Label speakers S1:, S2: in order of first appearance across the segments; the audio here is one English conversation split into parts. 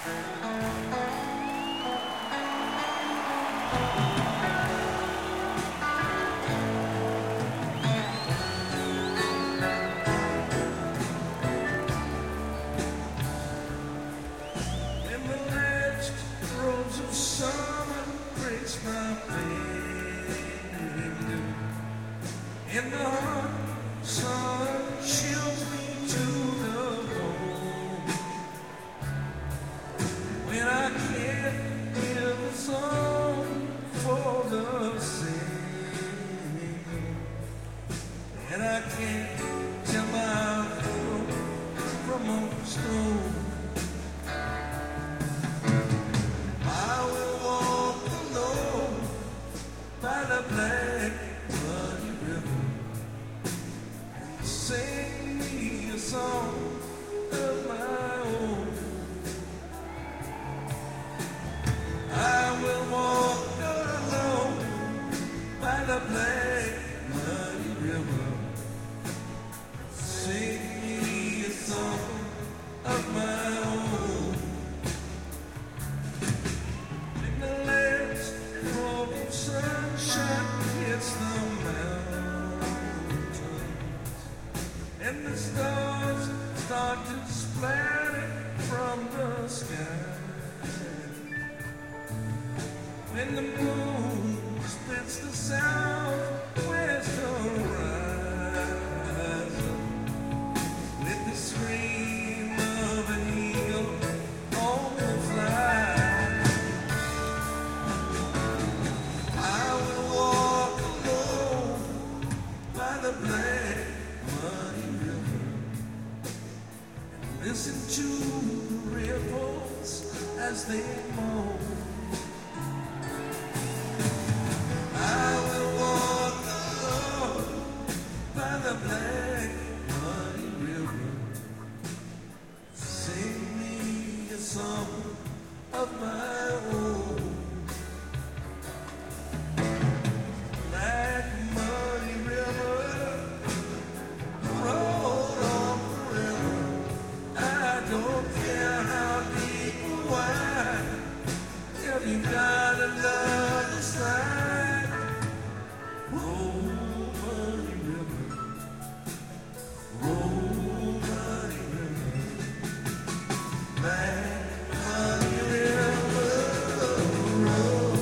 S1: In the hot sun chills me to the bone. When I can't hear the song for the singing, and I can't tell my foot from a stone, I will walk alone by the black muddy river. Sing me a song of my own. I will walk alone by the black muddy river. Sing me a song of my own. In the last glow of sunshine hits the mountain, and the stars start to splatter from the sky. When the moon splits the southwest horizon with the scream of an eagle on the fly, I will walk alone by the black muddy river and listen to the ripples as they moan. I will walk alone by the black muddy river. Sing me a song of my own. Black muddy river, roll on forever. I don't care how deep or wide, if you got another side. Roll muddy river, roll muddy river, black muddy river, roll.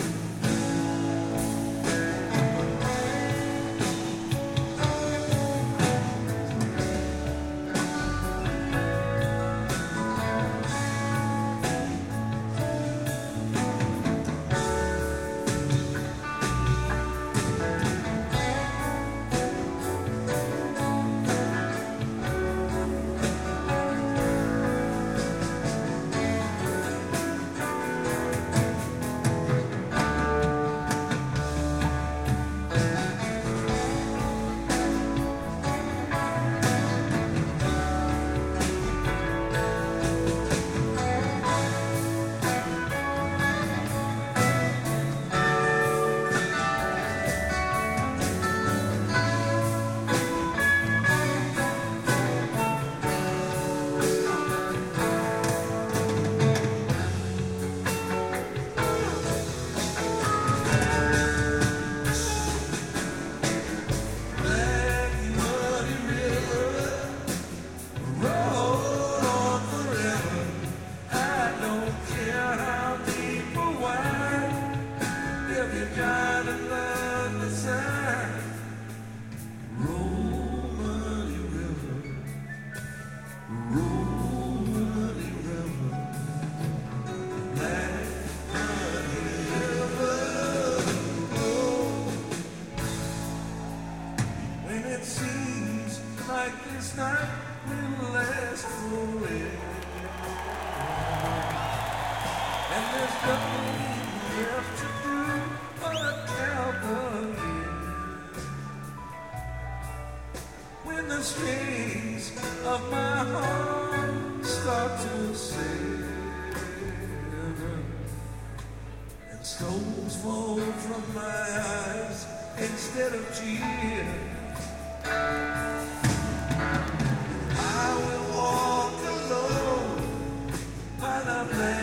S1: When it seems like this night will last forever, and there's nothing left to do but count the years. When the strings of my heart start to sever, and stones fall from my eyes instead of tears, I will walk alone by the my place.